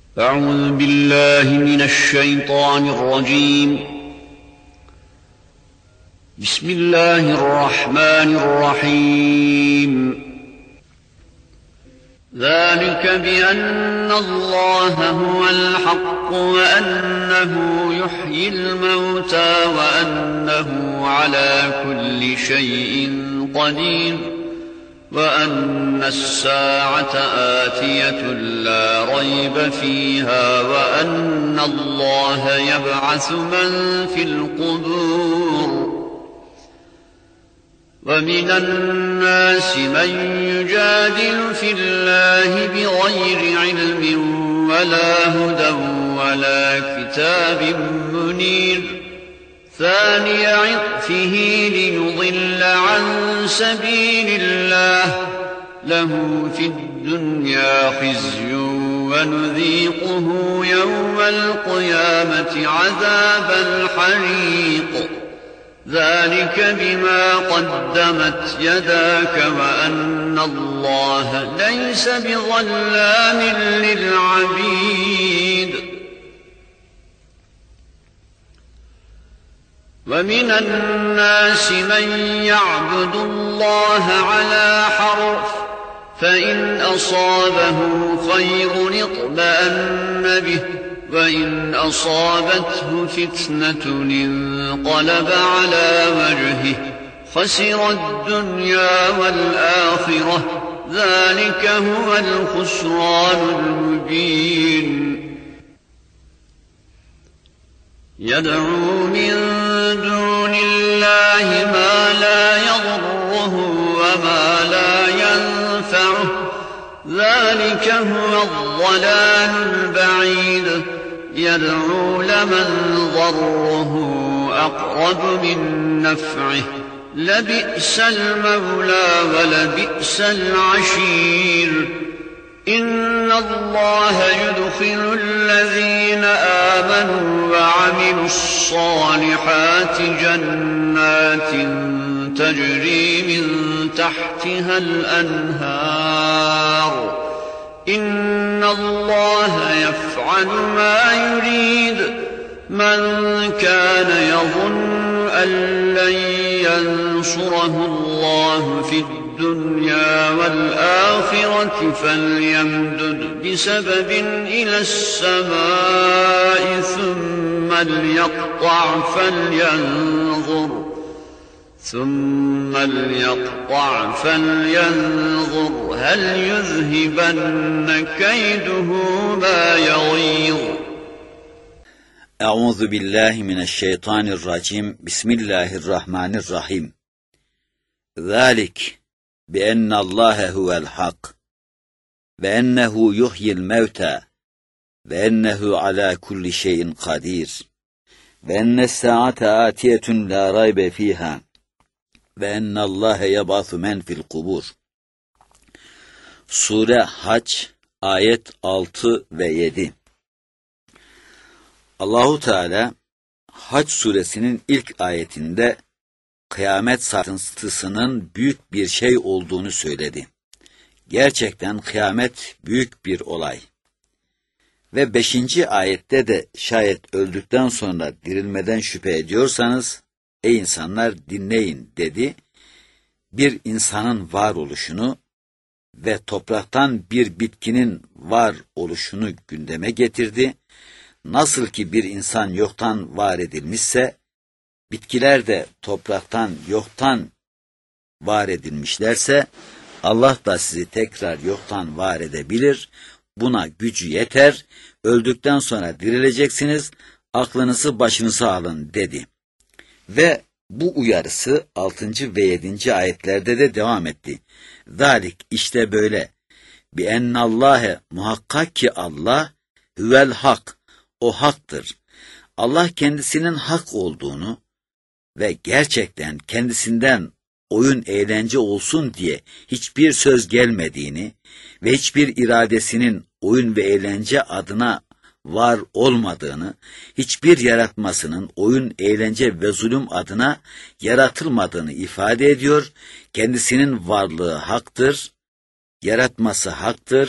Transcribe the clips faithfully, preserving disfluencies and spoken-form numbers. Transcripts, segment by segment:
أعوذ بالله من الشيطان الرجيم. بسم الله الرحمن الرحيم. ذلك بأن الله هو الحق وأنه يحيي الموتى وأنه على كل شيء قدير وأن الساعة آتية لا ريب فيها وأن الله يبعث من في القبور. ومن الناس من يجادل في الله بغير علم ولا هدى ولا كتاب منير. ثاني عطفه ليضل عن سبيل الله له في الدنيا خزي ونذيقه يوم القيامة عذاب الحريق. ذلك بما قدمت يداك وأن الله ليس بظلام للعبيد. ومن الناس من يعبد الله على حرف فإن أصابه خير اطمأن به وإن أصابته فتنة انقلب على وجهه خسر الدنيا والآخرة. ذلك هو الخسران المبين. يدعو من دون الله ما لا يضره وما لا ينفعه. ذلك هو الضلال البعيد. يدعو لمن ضره أقرب من نفعه. لبئس المولى ولبئس العشير. إن الله يدخل الذين آمنوا وعملوا الصالحات جنات تجري من تحتها الأنهار. إن الله يفعل ما يريد. من كان يظن أن لن ينصره الله في الدنيا والآخرة فليمدد بسبب إلى السماء ثم ليقطع فلينظر ثم ليقطع فلينظر هل يذهبن كيده ما يغيظ. أعوذ بالله من الشيطان الرجيم. بسم الله الرحمن الرحيم. ذلك بأن الله هو الحق وأنه يحيي الموتى وأنه على كل شيء قدير وأن الساعة آتية لا ريب فيها وأن الله يبعث من في القبور. Sure Hac ayet altı ve yedi. Allahu Teala Hac suresinin ilk ayetinde kıyamet sarsıntısının büyük bir şey olduğunu söyledi. Gerçekten kıyamet büyük bir olay. Ve beşinci ayette de şayet öldükten sonra dirilmeden şüphe ediyorsanız, ey insanlar dinleyin dedi. Bir insanın var oluşunu ve topraktan bir bitkinin var oluşunu gündeme getirdi. Nasıl ki bir insan yoktan var edilmişse, bitkiler de topraktan yoktan var edilmişlerse, Allah da sizi tekrar yoktan var edebilir. Buna gücü yeter. Öldükten sonra dirileceksiniz. Aklınızı başınıza alın dedi. Ve bu uyarısı altıncı ve yedinci ayetlerde de devam etti. Zalik işte böyle. Bi ennallâhe muhakkak ki Allah huvel hak. O haktır. Allah kendisinin hak olduğunu ve gerçekten kendisinden oyun eğlence olsun diye hiçbir söz gelmediğini ve hiçbir iradesinin oyun ve eğlence adına var olmadığını, hiçbir yaratmasının oyun, eğlence ve zulüm adına yaratılmadığını ifade ediyor. Kendisinin varlığı haktır, yaratması haktır,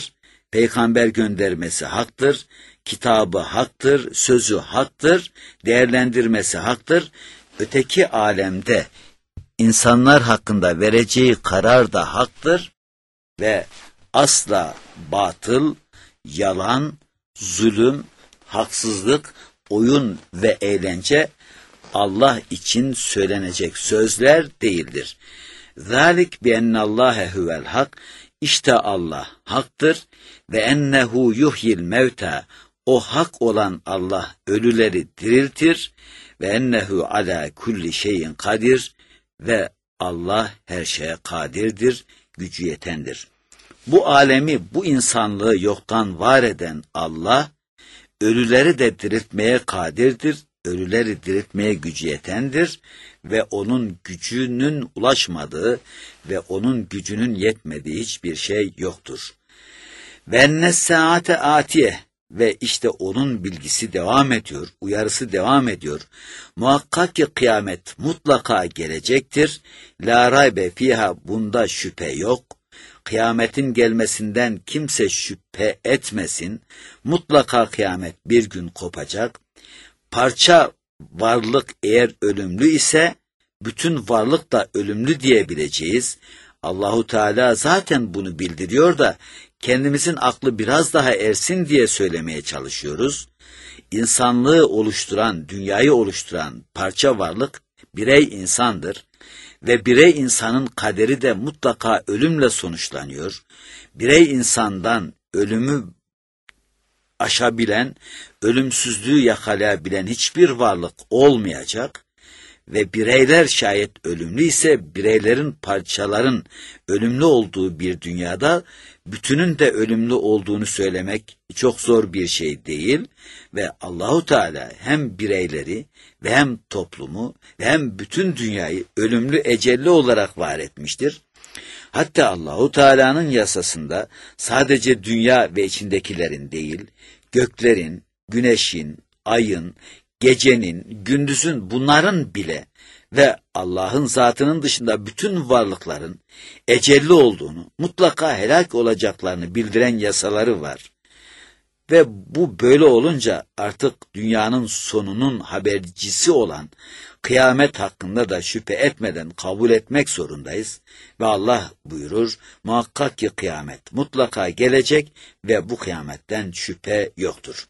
Peygamber göndermesi haktır, kitabı haktır, sözü haktır, değerlendirmesi haktır. Öteki alemde insanlar hakkında vereceği karar da haktır ve asla batıl, yalan, zulüm, haksızlık, oyun ve eğlence Allah için söylenecek sözler değildir. Zalik bi ennallâhe huvel hak. İşte Allah haktır ve ennehu yuhyil mevta. O hak olan Allah ölüleri diriltir ve ennehu ala kulli şeyin kadir ve Allah her şeye kadirdir, gücü yetendir. Bu alemi, bu insanlığı yoktan var eden Allah, ölüleri de diriltmeye kadirdir, ölüleri diriltmeye gücü yetendir ve onun gücünün ulaşmadığı ve onun gücünün yetmediği hiçbir şey yoktur. Ve enne saate atiye, ve işte onun bilgisi devam ediyor, uyarısı devam ediyor. Muhakkak ki kıyamet mutlaka gelecektir. La raybe fiha, bunda şüphe yok. Kıyametin gelmesinden kimse şüphe etmesin. Mutlaka kıyamet bir gün kopacak. Parça varlık eğer ölümlü ise bütün varlık da ölümlü diyebileceğiz. Allahu Teala zaten bunu bildiriyor da kendimizin aklı biraz daha ersin diye söylemeye çalışıyoruz. İnsanlığı oluşturan, dünyayı oluşturan parça varlık birey insandır ve birey insanın kaderi de mutlaka ölümle sonuçlanıyor. Birey insandan ölümü aşabilen, ölümsüzlüğü yakalayabilen hiçbir varlık olmayacak ve bireyler şayet ölümlü ise bireylerin, parçaların ölümlü olduğu bir dünyada bütünün de ölümlü olduğunu söylemek çok zor bir şey değil ve Allahu Teala hem bireyleri ve hem toplumu ve hem bütün dünyayı ölümlü, ecelli olarak var etmiştir. Hatta Allahu Teala'nın yasasında sadece dünya ve içindekilerin değil, göklerin, güneşin, ayın, gecenin, gündüzün, bunların bile ve Allah'ın zatının dışında bütün varlıkların ecelli olduğunu, mutlaka helak olacaklarını bildiren yasaları var. Ve bu böyle olunca artık dünyanın sonunun habercisi olan kıyamet hakkında da şüphe etmeden kabul etmek zorundayız. Ve Allah buyurur, muhakkak ki kıyamet mutlaka gelecek ve bu kıyametten şüphe yoktur.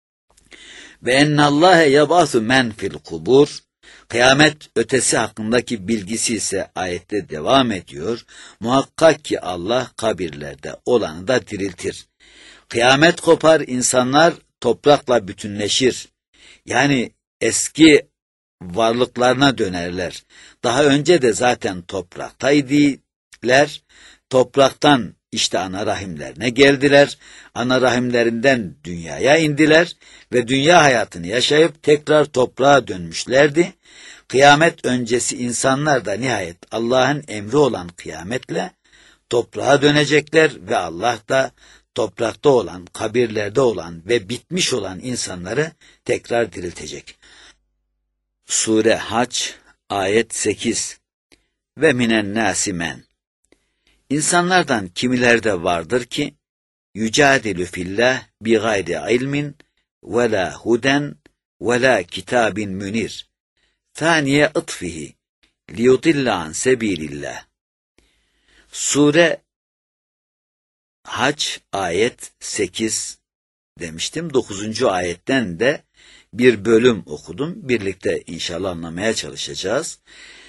Ve ennallâhe yebâsu men fil kubur. Kıyamet ötesi hakkındaki bilgisi ise ayette devam ediyor. Muhakkak ki Allah kabirlerde olanı da diriltir. Kıyamet kopar, insanlar toprakla bütünleşir. Yani eski varlıklarına dönerler. Daha önce de zaten topraktaydılar. Topraktan işte ana rahimlerine geldiler. Ana rahimlerinden dünyaya indiler ve dünya hayatını yaşayıp tekrar toprağa dönmüşlerdi. Kıyamet öncesi insanlar da nihayet Allah'ın emri olan kıyametle toprağa dönecekler ve Allah da toprakta olan, kabirlerde olan ve bitmiş olan insanları tekrar diriltecek. Sure Hac ayet sekiz. Ve minen nâsi men. İnsanlardan kimilerde vardır ki yücadilü fillah bi gayri ilmin ve la huden ve la kitabin münir. Thaniye ıtfihi liyudilla an sebilillah. Sure Hac ayet sekiz demiştim. dokuzuncu ayetten de bir bölüm okudum. Birlikte inşallah anlamaya çalışacağız.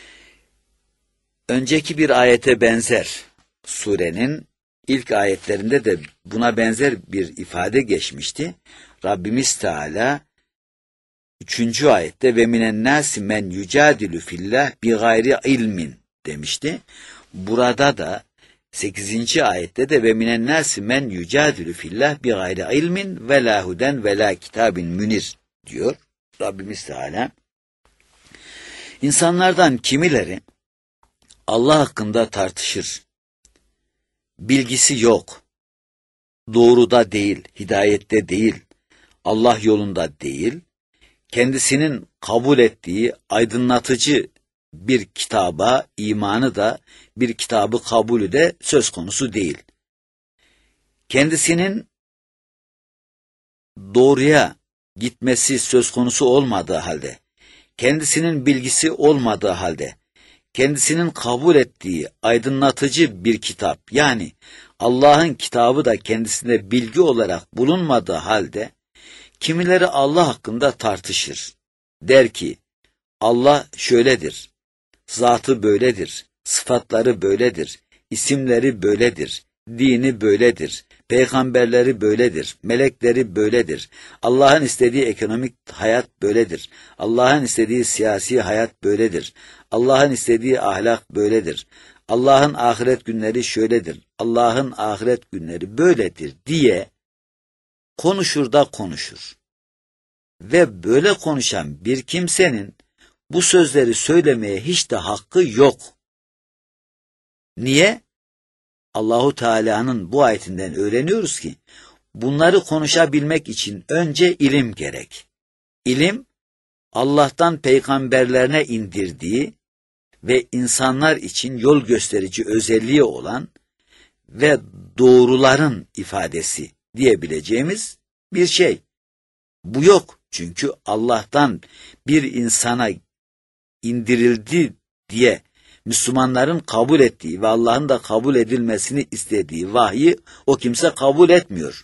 Önceki bir ayete benzer, surenin ilk ayetlerinde de buna benzer bir ifade geçmişti. Rabbimiz Teala üçüncü ayette ve minen nâsi men yücadilü fillah bi gayri ilmin demişti. Burada da sekizinci ayette de ve minen nâsi men yücadilü fillah bi gayri ilmin ve la huden ve la kitabin münir diyor Rabbimiz Teala. İnsanlardan kimileri Allah hakkında tartışır. Bilgisi yok. Doğruda değil, hidayette değil, Allah yolunda değil, kendisinin kabul ettiği aydınlatıcı bir kitaba imanı da, bir kitabı kabulü de söz konusu değil. kendisinin doğruya gitmesi söz konusu olmadığı halde, kendisinin bilgisi olmadığı halde, kendisinin kabul ettiği aydınlatıcı bir kitap, yani Allah'ın kitabı da kendisinde bilgi olarak bulunmadığı halde, kimileri Allah hakkında tartışır. Der ki, Allah şöyledir, zatı böyledir, sıfatları böyledir, isimleri böyledir, dini böyledir, peygamberleri böyledir, melekleri böyledir, Allah'ın istediği ekonomik hayat böyledir, Allah'ın istediği siyasi hayat böyledir, Allah'ın istediği ahlak böyledir, Allah'ın ahiret günleri şöyledir, Allah'ın ahiret günleri böyledir diye konuşur da konuşur. Ve böyle konuşan bir kimsenin bu sözleri söylemeye hiç de hakkı yok. Niye? Allahu Teala'nın bu ayetinden öğreniyoruz ki bunları konuşabilmek için önce ilim gerek. İlim, Allah'tan peygamberlerine indirdiği ve insanlar için yol gösterici özelliği olan ve doğruların ifadesi diyebileceğimiz bir şey. Bu yok, çünkü Allah'tan bir insana indirildi diye Müslümanların kabul ettiği ve Allah'ın da kabul edilmesini istediği vahyi o kimse kabul etmiyor.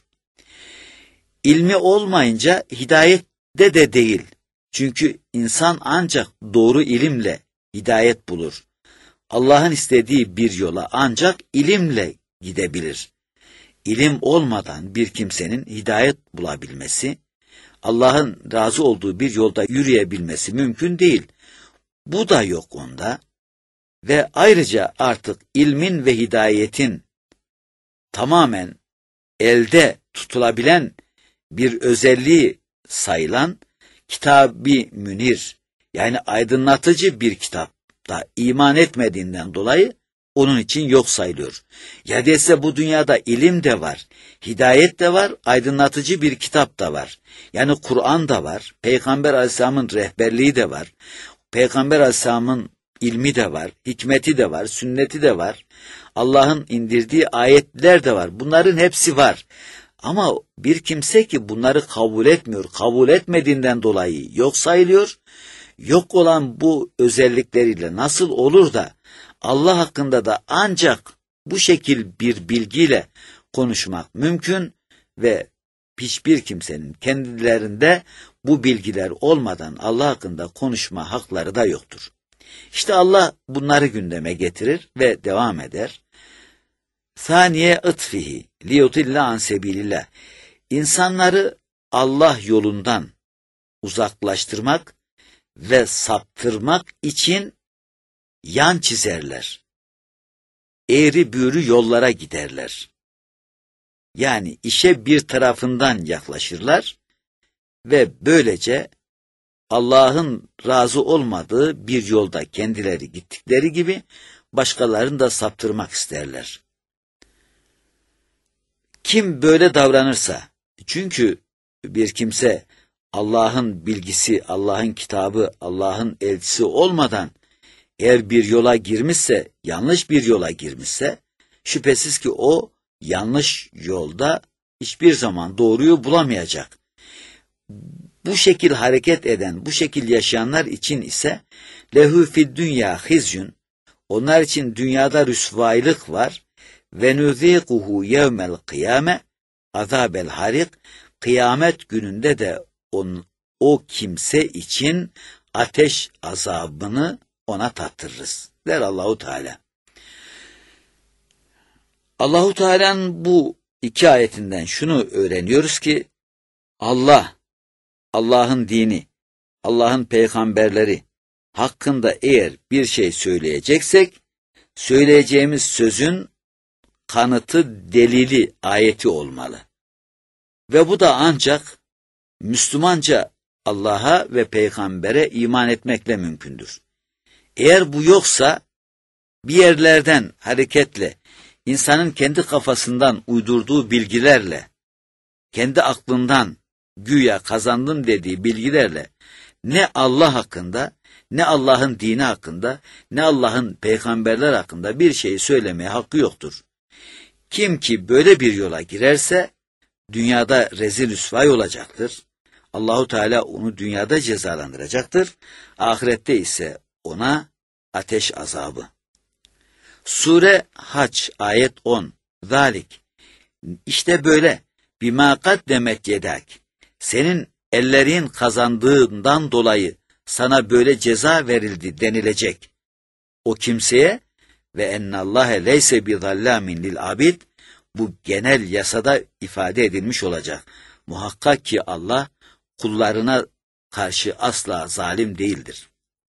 İlmi olmayınca hidayette de değil. Çünkü insan ancak doğru ilimle hidayet bulur. Allah'ın istediği bir yola ancak ilimle gidebilir. İlim olmadan bir kimsenin hidayet bulabilmesi, Allah'ın razı olduğu bir yolda yürüyebilmesi mümkün değil. Bu da yok onda. Ve ayrıca artık ilmin ve hidayetin tamamen elde tutulabilen bir özelliği sayılan Kitab-ı Münir, yani aydınlatıcı bir kitapta iman etmediğinden dolayı onun için yok sayılıyor. Ya dese bu dünyada ilim de var, hidayet de var, aydınlatıcı bir kitap da var. Yani Kur'an da var, Peygamber Aleyhisselam'ın rehberliği de var, Peygamber Aleyhisselam'ın ilmi de var, hikmeti de var, sünneti de var, Allah'ın indirdiği ayetler de var. Bunların hepsi var. Ama bir kimse ki bunları kabul etmiyor, kabul etmediğinden dolayı yok sayılıyor. Yok olan bu özellikleriyle nasıl olur da Allah hakkında da ancak bu şekil bir bilgiyle konuşmak mümkün ve hiçbir kimsenin kendilerinde bu bilgiler olmadan Allah hakkında konuşma hakları da yoktur. İşte Allah bunları gündeme getirir ve devam eder. Saniye ıtfihi liyutilla an sebilillah. İnsanları Allah yolundan uzaklaştırmak ve saptırmak için yan çizerler. Eğri büğrü yollara giderler. Yani işe bir tarafından yaklaşırlar ve böylece Allah'ın razı olmadığı bir yolda kendileri gittikleri gibi başkalarını da saptırmak isterler. Kim böyle davranırsa, çünkü bir kimse Allah'ın bilgisi, Allah'ın kitabı, Allah'ın elçisi olmadan eğer bir yola girmişse, yanlış bir yola girmişse, şüphesiz ki o yanlış yolda hiçbir zaman doğruyu bulamayacak. Bu şekil hareket eden, bu şekil yaşayanlar için ise lehu fid dünya hizyun, onlar için dünyada rüsvaylık var ve nuzikuhu yevmel kıyame azabel harik, kıyamet gününde de on, o kimse için ateş azabını ona tattırırız der Allahu Teala. Allahu Teala'nın bu iki ayetinden şunu öğreniyoruz ki Allah, Allah'ın dini, Allah'ın peygamberleri hakkında eğer bir şey söyleyeceksek, söyleyeceğimiz sözün kanıtı, delili, ayeti olmalı. Ve bu da ancak Müslümanca Allah'a ve peygambere iman etmekle mümkündür. Eğer bu yoksa, bir yerlerden hareketle, insanın kendi kafasından uydurduğu bilgilerle, kendi aklından güya kazandım dediği bilgilerle ne Allah hakkında, ne Allah'ın dini hakkında, ne Allah'ın peygamberler hakkında bir şeyi söylemeye hakkı yoktur. Kim ki böyle bir yola girerse dünyada rezil rüsvay olacaktır. Allahu Teala onu dünyada cezalandıracaktır. Ahirette ise ona ateş azabı. Sure Hac ayet on. Zalik. İşte böyle. Bima kaddemet yedak. Senin ellerin kazandığından dolayı sana böyle ceza verildi denilecek. O kimseye ve ennallâhe leyse bizallamin lil abid, bu genel yasada ifade edilmiş olacak. Muhakkak ki Allah kullarına karşı asla zalim değildir.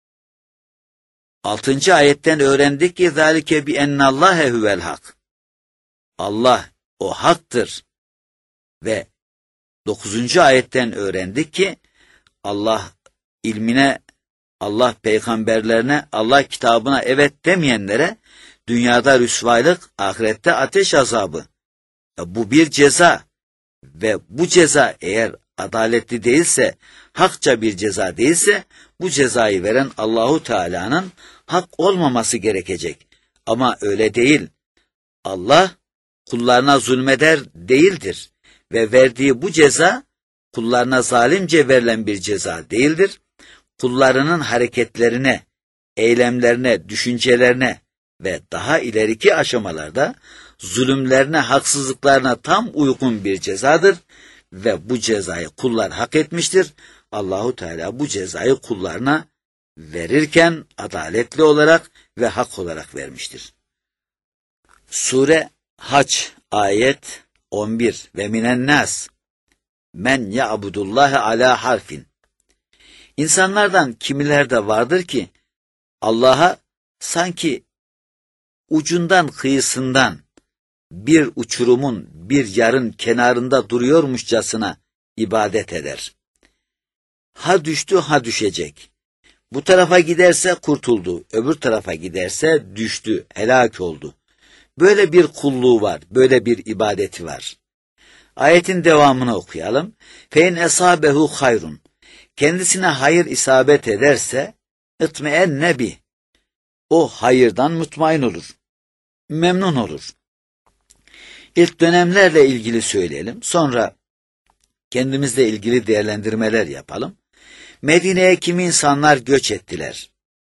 Altıncı ayetten öğrendik ki zâlike bi ennallâhe huvel hak. Allah o haktır. Ve dokuzuncu ayetten öğrendik ki Allah ilmine, Allah peygamberlerine, Allah kitabına evet demeyenlere dünyada rüsvaylık, ahirette ateş azabı. Bu bir ceza ve bu ceza eğer adaletli değilse, hakça bir ceza değilse, bu cezayı veren Allahu Teala'nın hak olmaması gerekecek. Ama öyle değil. Allah kullarına zulmeder değildir ve verdiği bu ceza kullarına zalimce verilen bir ceza değildir. Kullarının hareketlerine, eylemlerine, düşüncelerine ve daha ileriki aşamalarda zulümlerine, haksızlıklarına tam uygun bir cezadır ve bu cezayı kullar hak etmiştir. Allahu Teala bu cezayı kullarına verirken adaletli olarak ve hak olarak vermiştir. Sure Hac ayet on bir ve minen nas men ya'budullahi ala harfin. İnsanlardan kimiler de vardır ki Allah'a sanki ucundan kıyısından bir uçurumun bir yarın kenarında duruyormuşçasına ibadet eder. Ha düştü ha düşecek. Bu tarafa giderse kurtuldu, öbür tarafa giderse düştü, helak oldu. Böyle bir kulluğu var, böyle bir ibadeti var. Ayetin devamını okuyalım. Fein esabehu hayrun. Kendisine hayır isabet ederse itmeenne bih. O hayırdan mutmain olur, memnun olur. İlk dönemlerle ilgili söyleyelim, sonra kendimizle ilgili değerlendirmeler yapalım. Medine'ye kimi insanlar göç ettiler.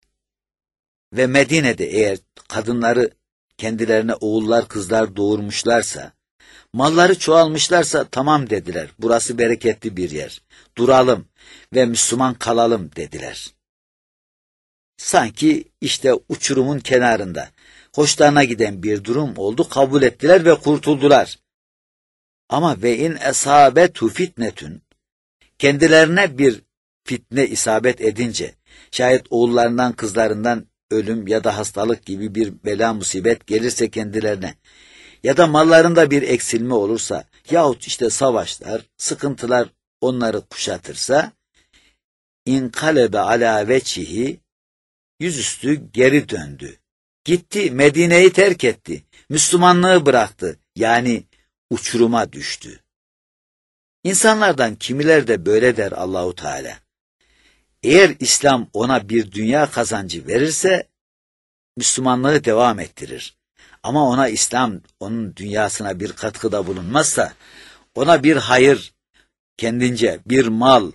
Ve Medine'de eğer kadınları kendilerine oğullar kızlar doğurmuşlarsa, malları çoğalmışlarsa tamam dediler. Burası bereketli bir yer. Duralım ve Müslüman kalalım dediler. Sanki işte uçurumun kenarında hoşlarına giden bir durum oldu, kabul ettiler ve kurtuldular. Ama ve in esabetu fitnetün, kendilerine bir fitne isabet edince, şayet oğullarından kızlarından ölüm ya da hastalık gibi bir bela musibet gelirse kendilerine, ya da mallarında bir eksilme olursa, yahut işte savaşlar, sıkıntılar onları kuşatırsa, inkalebe ala veçhihi, yüzüstü geri döndü. Gitti, Medine'yi terk etti, Müslümanlığı bıraktı, yani uçuruma düştü. İnsanlardan kimiler de böyle der Allahu Teala. Eğer İslam ona bir dünya kazancı verirse, Müslümanlığı devam ettirir. Ama ona İslam, onun dünyasına bir katkıda bulunmazsa, ona bir hayır, kendince bir mal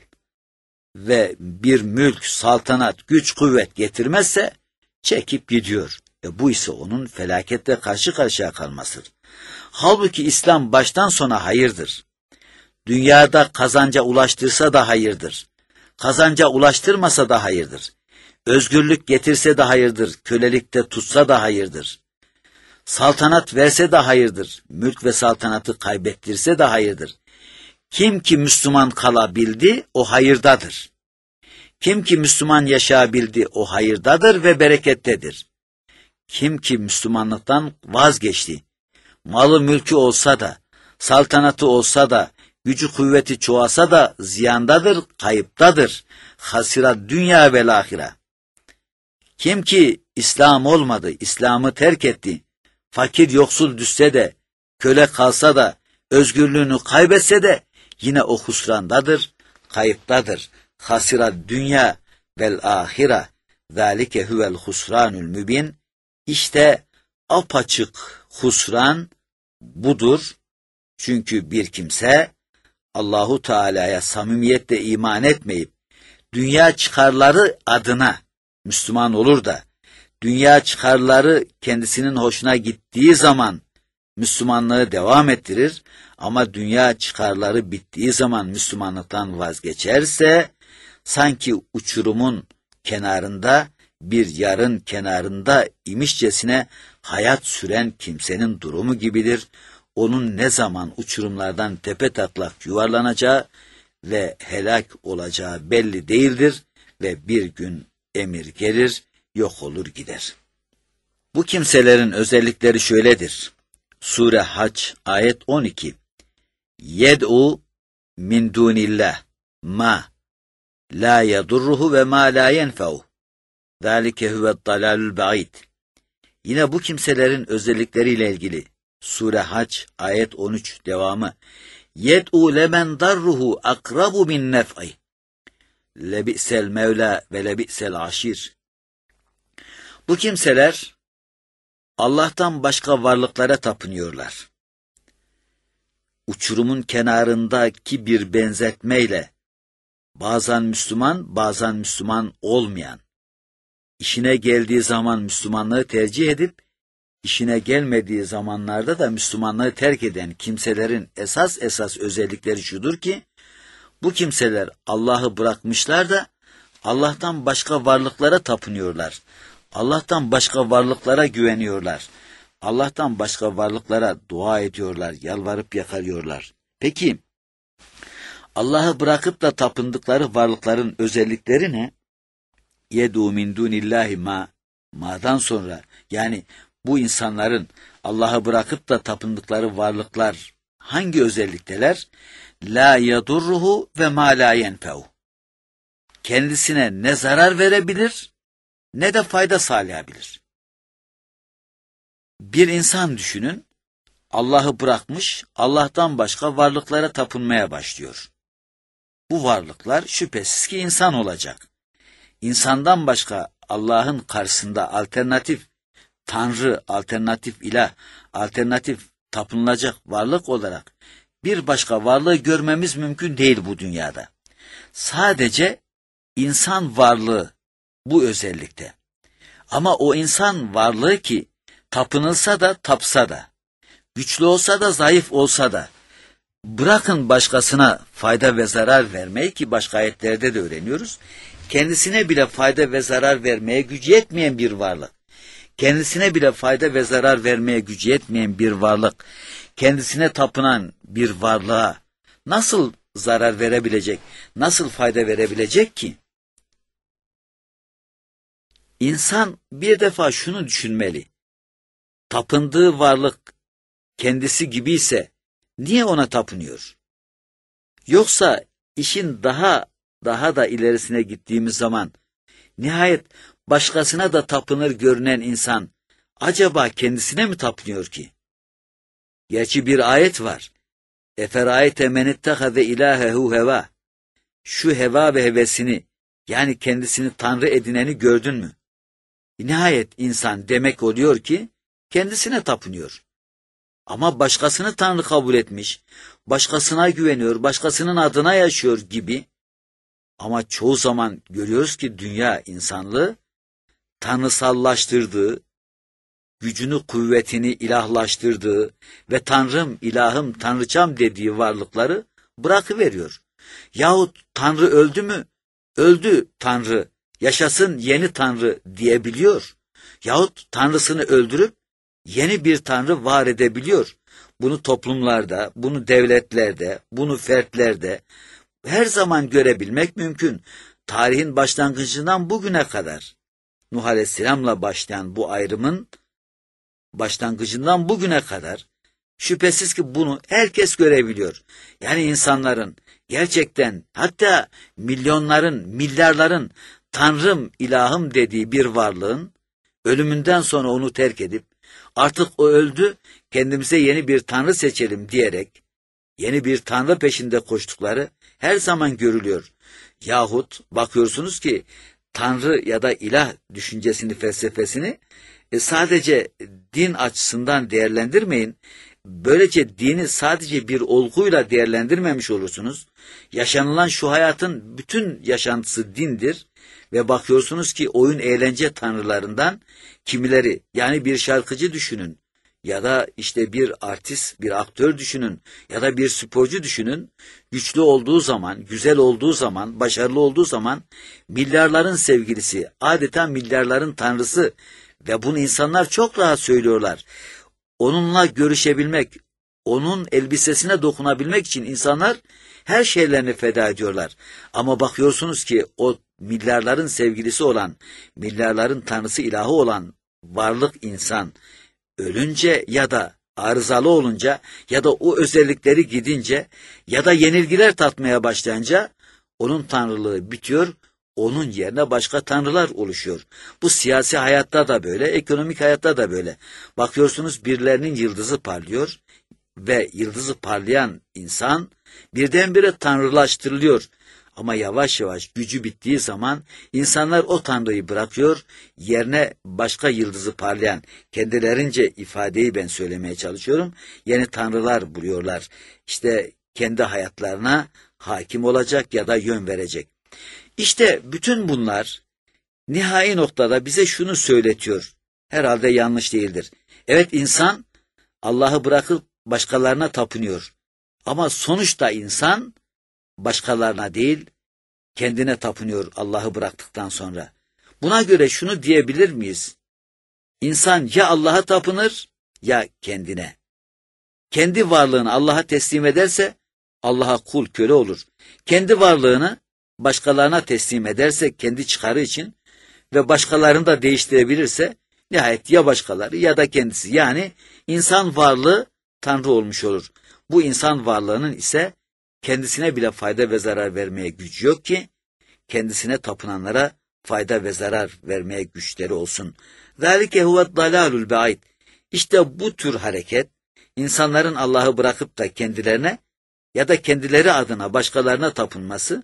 ve bir mülk, saltanat, güç, kuvvet getirmezse, çekip gidiyor. E bu ise onun felaketle karşı karşıya kalmasıdır. Halbuki İslam baştan sona hayırdır. Dünyada kazanca ulaştırsa da hayırdır. Kazanca ulaştırmasa da hayırdır. Özgürlük getirse de hayırdır. Kölelikte tutsa da hayırdır. Saltanat verse de hayırdır. Mülk ve saltanatı kaybettirse de hayırdır. Kim ki Müslüman kalabildi, o hayırdadır. Kim ki Müslüman yaşayabildi, o hayırdadır ve berekettedir. Kim ki Müslümanlıktan vazgeçti, malı mülkü olsa da, saltanatı olsa da, gücü kuvveti çoğalsa da ziyandadır, kayıptadır. Hasira dünya ve ahire. Kim ki İslam olmadı, İslam'ı terk etti, fakir yoksul düşse de, köle kalsa da, özgürlüğünü kaybetse de, yine o husrandadır, kayıptadır. Hasira dünya vel ahire. Zalike huvel husranul mübin. İşte apaçık husran, budur. Çünkü bir kimse Allahu Teala'ya samimiyetle iman etmeyip dünya çıkarları adına Müslüman olur da dünya çıkarları kendisinin hoşuna gittiği zaman Müslümanlığı devam ettirir ama dünya çıkarları bittiği zaman Müslümanlıktan vazgeçerse sanki uçurumun kenarında bir yarın kenarında imişçesine hayat süren kimsenin durumu gibidir. Onun ne zaman uçurumlardan tepetaklak yuvarlanacağı ve helak olacağı belli değildir ve bir gün emir gelir, yok olur gider. Bu kimselerin özellikleri şöyledir. Sure Hac ayet on iki. Yed'u min dunillah ma la yadurruhu ve ma la yenfe'u. Zalike huve'd dalalul ba'id. Yine bu kimselerin özellikleriyle ilgili Sure Hac ayet on üç devamı. Yed'u lemen darruhu akrabu min nef'i. Lebi'sel mevla ve lebi'sel aşir. Bu kimseler Allah'tan başka varlıklara tapınıyorlar. Uçurumun kenarındaki bir benzetmeyle bazen Müslüman, bazen Müslüman olmayan, işine geldiği zaman Müslümanlığı tercih edip, işine gelmediği zamanlarda da Müslümanlığı terk eden kimselerin esas esas özellikleri şudur ki, bu kimseler Allah'ı bırakmışlar da Allah'tan başka varlıklara tapınıyorlar. Allah'tan başka varlıklara güveniyorlar. Allah'tan başka varlıklara dua ediyorlar, yalvarıp yakarıyorlar. Peki, Allah'ı bırakıp da tapındıkları varlıkların özellikleri ne? Yedû min dunillahi ma, ma'dan sonra, yani bu insanların Allah'ı bırakıp da tapındıkları varlıklar hangi özellikteler? La yadurruhu ve ma la yenfe'u. Kendisine ne zarar verebilir, ne de fayda sağlayabilir. Bir insan düşünün, Allah'ı bırakmış, Allah'tan başka varlıklara tapınmaya başlıyor. Bu varlıklar şüphesiz ki insan olacak. İnsandan başka Allah'ın karşısında alternatif Tanrı, alternatif ilah, alternatif tapınılacak varlık olarak bir başka varlığı görmemiz mümkün değil bu dünyada. Sadece insan varlığı bu özellikte. Ama o insan varlığı ki tapınılsa da tapsa da, güçlü olsa da zayıf olsa da, bırakın başkasına fayda ve zarar vermeyi ki başka ayetlerde de öğreniyoruz, kendisine bile fayda ve zarar vermeye gücü yetmeyen bir varlık, kendisine bile fayda ve zarar vermeye gücü yetmeyen bir varlık, kendisine tapınan bir varlığa nasıl zarar verebilecek, nasıl fayda verebilecek ki? İnsan bir defa şunu düşünmeli, tapındığı varlık kendisi gibi ise niye ona tapınıyor? Yoksa işin daha daha da ilerisine gittiğimiz zaman nihayet başkasına da tapınır görünen insan acaba kendisine mi tapınıyor ki? Gerçi bir ayet var. Eferayete men ittahaze ilahehu heva. Şu heva ve hevesini, yani kendisini tanrı edineni gördün mü? Nihayet insan demek oluyor ki kendisine tapınıyor. Ama başkasını tanrı kabul etmiş, başkasına güveniyor, başkasının adına yaşıyor gibi. Ama çoğu zaman görüyoruz ki dünya insanlığı tanrısallaştırdığı, gücünü kuvvetini ilahlaştırdığı ve tanrım, ilahım, tanrıçam dediği varlıkları bırakıveriyor. Yahut tanrı öldü mü? Öldü tanrı, yaşasın yeni tanrı diyebiliyor. Yahut tanrısını öldürüp yeni bir tanrı var edebiliyor. Bunu toplumlarda, bunu devletlerde, bunu fertlerde her zaman görebilmek mümkün. Tarihin başlangıcından bugüne kadar Nuh Aleyhisselam'la başlayan bu ayrımın başlangıcından bugüne kadar şüphesiz ki bunu herkes görebiliyor. Yani insanların gerçekten hatta milyonların, milyarların tanrım, ilahım dediği bir varlığın ölümünden sonra onu terk edip artık o öldü, kendimize yeni bir tanrı seçelim diyerek yeni bir tanrı peşinde koştukları her zaman görülüyor. Yahut bakıyorsunuz ki tanrı ya da ilah düşüncesini, felsefesini e, sadece din açısından değerlendirmeyin. Böylece dini sadece bir olguyla değerlendirmemiş olursunuz. Yaşanılan şu hayatın bütün yaşantısı dindir ve bakıyorsunuz ki oyun eğlence tanrılarından kimileri, yani bir şarkıcı düşünün ya da işte bir artist, bir aktör düşünün ya da bir sporcu düşünün, güçlü olduğu zaman, güzel olduğu zaman, başarılı olduğu zaman milyarların sevgilisi, adeta milyarların tanrısı ve bunu insanlar çok rahat söylüyorlar. Onunla görüşebilmek, onun elbisesine dokunabilmek için insanlar her şeylerini feda ediyorlar. Ama bakıyorsunuz ki o milyarların sevgilisi olan, milyarların tanrısı, ilahı olan varlık insan ölünce ya da arızalı olunca ya da o özellikleri gidince ya da yenilgiler tatmaya başlayınca onun tanrılığı bitiyor, onun yerine başka tanrılar oluşuyor. Bu siyasi hayatta da böyle, ekonomik hayatta da böyle. Bakıyorsunuz birilerinin yıldızı parlıyor ve yıldızı parlayan insan birdenbire tanrılaştırılıyor. Ama yavaş yavaş gücü bittiği zaman insanlar o tanrıyı bırakıyor, yerine başka yıldızı parlayan, kendilerince ifadeyi ben söylemeye çalışıyorum, yeni tanrılar buluyorlar. İşte kendi hayatlarına hakim olacak ya da yön verecek. İşte bütün bunlar nihai noktada bize şunu söyletiyor. Herhalde yanlış değildir. Evet, insan Allah'ı bırakıp başkalarına tapınıyor. Ama sonuçta insan başkalarına değil, kendine tapınıyor Allah'ı bıraktıktan sonra. Buna göre şunu diyebilir miyiz? İnsan ya Allah'a tapınır ya kendine. Kendi varlığını Allah'a teslim ederse Allah'a kul, köle olur. Kendi varlığını başkalarına teslim ederse kendi çıkarı için ve başkalarını da değiştirebilirse nihayet ya başkaları ya da kendisi, yani insan varlığı Tanrı olmuş olur. Bu insan varlığının ise kendisine bile fayda ve zarar vermeye gücü yok ki kendisine tapınanlara fayda ve zarar vermeye güçleri olsun. ذَٰلِكَ هُوَ الضَّلَالُ الْبَعِيدِ İşte bu tür hareket, insanların Allah'ı bırakıp da kendilerine ya da kendileri adına başkalarına tapınması,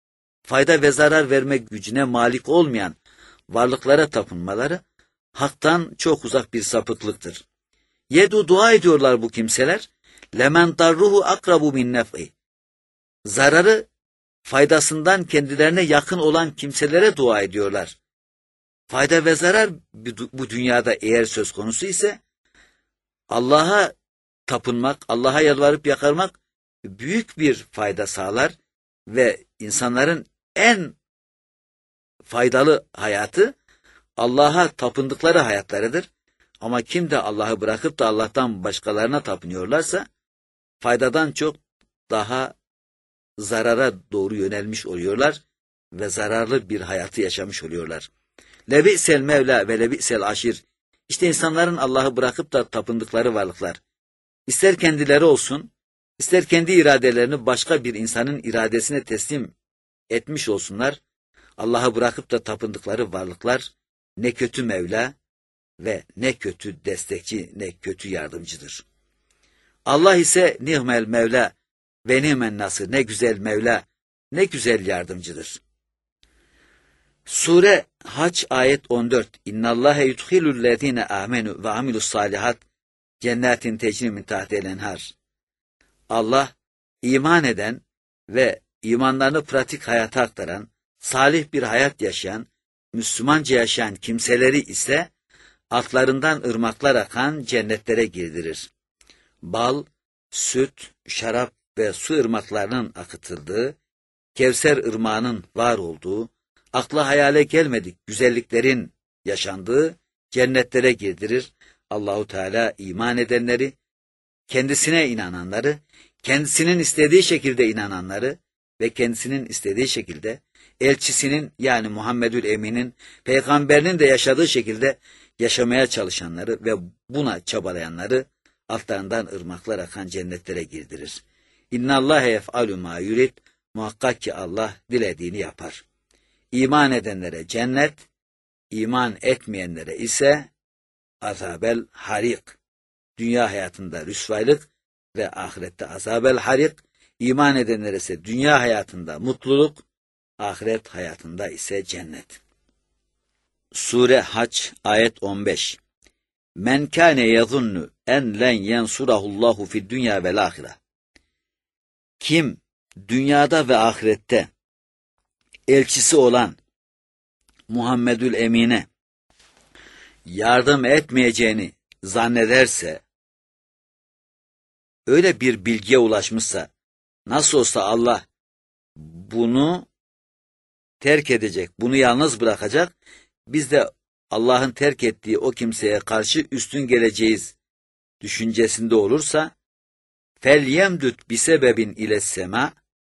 fayda ve zarar verme gücüne malik olmayan varlıklara tapınmaları, haktan çok uzak bir sapıklıktır. Yedu, dua ediyorlar bu kimseler. Lemen darruhu akrabu min nef'i. Zararı faydasından kendilerine yakın olan kimselere dua ediyorlar. Fayda ve zarar bu dünyada eğer söz konusu ise Allah'a tapınmak, Allah'a yalvarıp yakarmak büyük bir fayda sağlar ve insanların en faydalı hayatı Allah'a tapındıkları hayatlarıdır. Ama kim de Allah'ı bırakıp da Allah'tan başkalarına tapınıyorlarsa faydadan çok daha zarara doğru yönelmiş oluyorlar ve zararlı bir hayatı yaşamış oluyorlar. Lebi'sel Mevla ve lebi'sel aşir. İşte insanların Allah'ı bırakıp da tapındıkları varlıklar. İster kendileri olsun, ister kendi iradelerini başka bir insanın iradesine teslim etmiş olsunlar, Allah'ı bırakıp da tapındıkları varlıklar ne kötü Mevla ve ne kötü destekçi, ne kötü yardımcıdır. Allah ise ni'mel Mevla ve ni'men nasır, ne güzel Mevla, ne güzel yardımcıdır. Sure Hac ayet on dört. İnnallâhe yudhilüllezîne âmenü ve amilussâlihat cennetin tecri min tahtihel enhar. Allah iman eden ve imanlarını pratik hayata aktaran, salih bir hayat yaşayan, Müslümanca yaşayan kimseleri ise altlarından ırmaklar akan cennetlere girdirir. Bal, süt, şarap ve su ırmaklarının akıtıldığı, Kevser ırmağının var olduğu, akla hayale gelmedik güzelliklerin yaşandığı cennetlere girdirir. Allahu Teala iman edenleri, kendisine inananları, kendisinin istediği şekilde inananları ve kendisinin istediği şekilde elçisinin, yani Muhammedül Emin'in, peygamberinin de yaşadığı şekilde yaşamaya çalışanları ve buna çabalayanları altlarından ırmaklar akan cennetlere girdirir. İnnallâhe yef'alü mâ yurid. Muhakkak ki Allah dilediğini yapar. İman edenlere cennet, iman etmeyenlere ise azabel harik. Dünya hayatında rüsvaylık ve ahirette azabel harik. İman edenlere ise dünya hayatında mutluluk, ahiret hayatında ise cennet. Sure Hac ayet on beş. Men kâne yazunnu en len yensurahullahu fid dünya vel ahire. Kim dünyada ve ahirette elçisi olan Muhammedül Emine yardım etmeyeceğini zannederse, öyle bir bilgiye ulaşmışsa, nasıl olsa Allah bunu terk edecek, bunu yalnız bırakacak, biz de Allah'ın terk ettiği o kimseye karşı üstün geleceğiz düşüncesinde olursa, فَلْيَمْدُتْ بِسَبَبٍ اِلَى السَّمَا,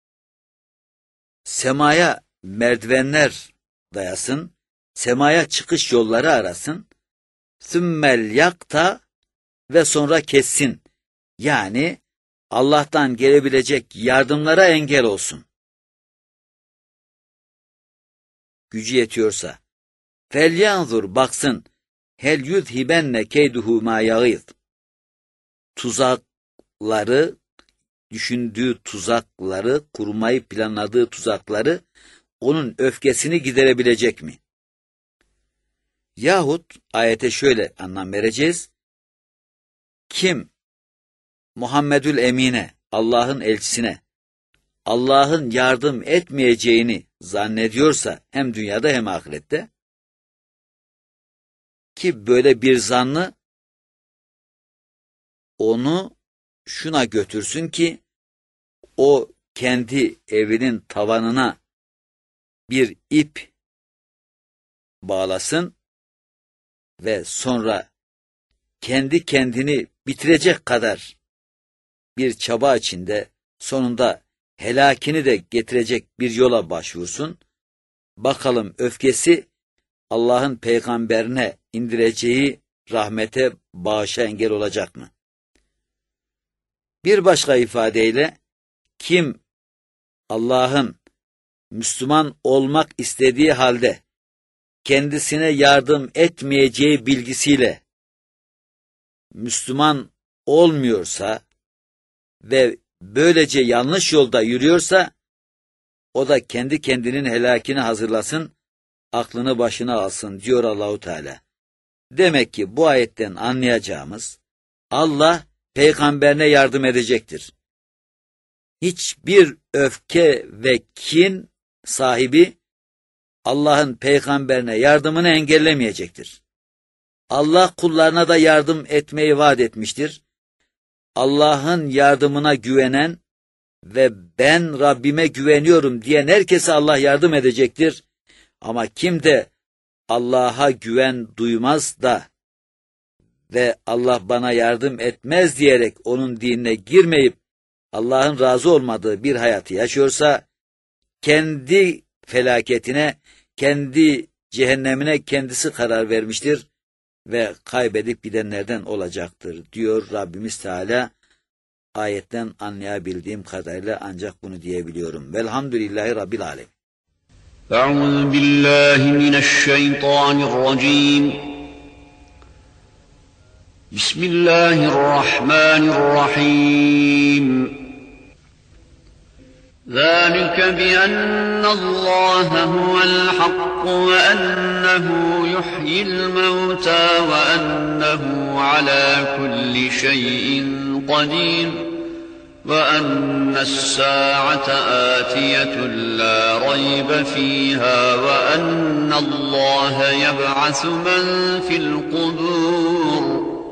semaya merdivenler dayasın, semaya çıkış yolları arasın, ثُمَّ yakta ve sonra kessin. Yani Allah'tan gelebilecek yardımlara engel olsun. Gücü yetiyorsa. فَلْيَنْظُرْ baksın. هَلْ يُذْهِبَنَّ كَيْدُهُ مَا يَغِيظ. Tuzakları, düşündüğü tuzakları, kurmayı planladığı tuzakları, onun öfkesini giderebilecek mi? Yahut ayete şöyle anlam vereceğiz. Kim Muhammedül Emine, Allah'ın elçisine, Allah'ın yardım etmeyeceğini zannediyorsa hem dünyada hem ahirette, ki böyle bir zannı onu şuna götürsün ki o kendi evinin tavanına bir ip bağlasın ve sonra kendi kendini bitirecek kadar bir çaba içinde sonunda helakini de getirecek bir yola başvursun. Bakalım öfkesi Allah'ın peygamberine indireceği rahmete, bağışa engel olacak mı? Bir başka ifadeyle, kim Allah'ın Müslüman olmak istediği halde kendisine yardım etmeyeceği bilgisiyle Müslüman olmuyorsa ve böylece yanlış yolda yürüyorsa, o da kendi kendinin helakini hazırlasın, aklını başına alsın diyor Allahu Teala. Demek ki bu ayetten anlayacağımız, Allah peygamberine yardım edecektir. Hiçbir öfke ve kin sahibi Allah'ın peygamberine yardımını engellemeyecektir. Allah kullarına da yardım etmeyi vaat etmiştir. Allah'ın yardımına güvenen ve ben Rabbime güveniyorum diyen herkese Allah yardım edecektir. Ama kim de Allah'a güven duymaz da ve Allah bana yardım etmez diyerek onun dinine girmeyip Allah'ın razı olmadığı bir hayatı yaşıyorsa, kendi felaketine, kendi cehennemine kendisi karar vermiştir ve kaybedip gidenlerden olacaktır diyor Rabbimiz Teala. Ayetten anlayabildiğim kadarıyla ancak bunu diyebiliyorum. Velhamdülillahi Rabbil Alemin. Euzu billahi mineşşeytanirracim. Bismillahirrahmanirrahim. ذلك بأن الله هو الحق وأنه يحيي الموتى وأنه على كل شيء قدير وأن الساعة آتية لا ريب فيها وأن الله يبعث من في القبور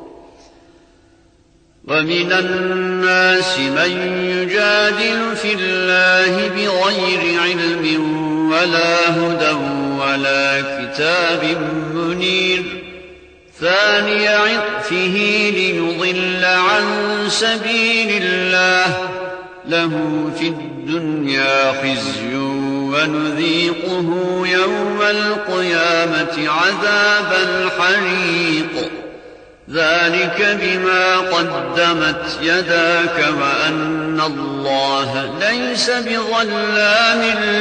ومن الناس من يجادل في الله بغير علم ولا هدى ولا كتاب منير ثاني عطفه ليضل عن سبيل الله له في الدنيا خزي ونذيقه يوم القيامة عذاب الحريق ذلك بما قدمت يداك وأن الله ليس بظلام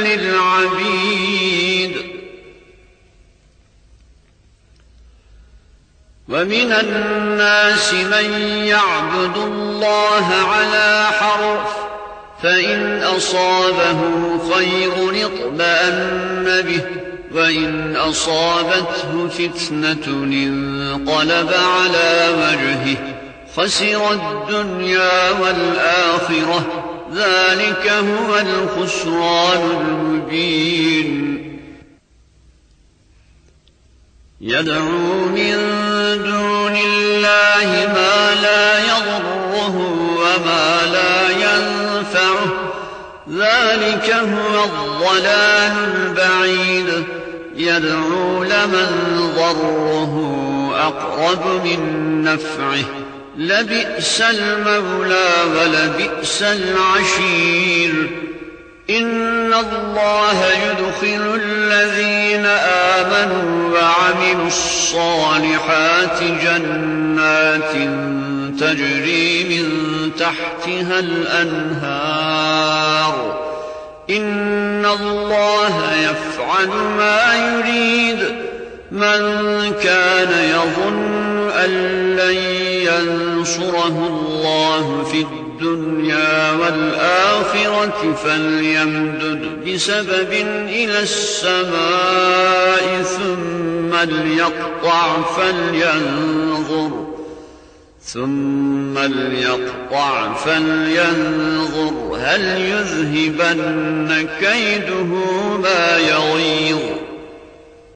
للعبيد ومن الناس من يعبد الله على حرف فإن أصابه خير اطمأن به وإن أصابته فتنة انقلب على وجهه خسر الدنيا والآخرة ذلك هو الخسران المبين يدعو من دون الله ما لا يضره وما لا ينفعه ذلك هو الضلال البعيد يدعو لمن ضره أقرب من نفعه لبئس المولى ولبئس العشير إن الله يدخل الذين آمنوا وعملوا الصالحات جنات تجري من تحتها الأنهار إن الله يفعل ما يريد من كان يظن أن لن ينصره الله في الدنيا والآخرة فليمدد بسبب إلى السماء ثم ليقطع فلينظر ثم ليقطع فلينظر هل يذهبن كيده ما يغيظ